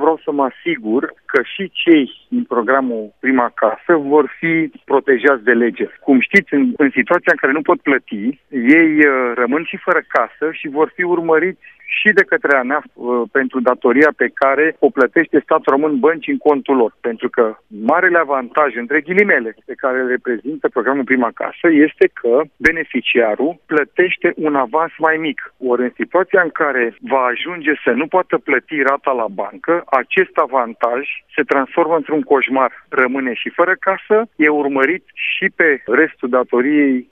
vreau să mă asigur că și cei din programul Prima Casă vor fi protejați de lege. Cum știți, în situația în care nu pot plăti, ei rămân și fără casă și vor fi urmăriți și de către ANAF pentru datoria pe care o plătește statul român bănci în contul lor. Pentru că marele avantaj, între ghilimele, pe care îl reprezintă programul Prima Casă este că beneficiarul plătește un avans mai mic. Ori în situația în care va ajunge să nu poată plăti rata la bancă, acest avantaj se transformă într-un coșmar. Rămâne și fără casă, e urmărit și pe restul datoriei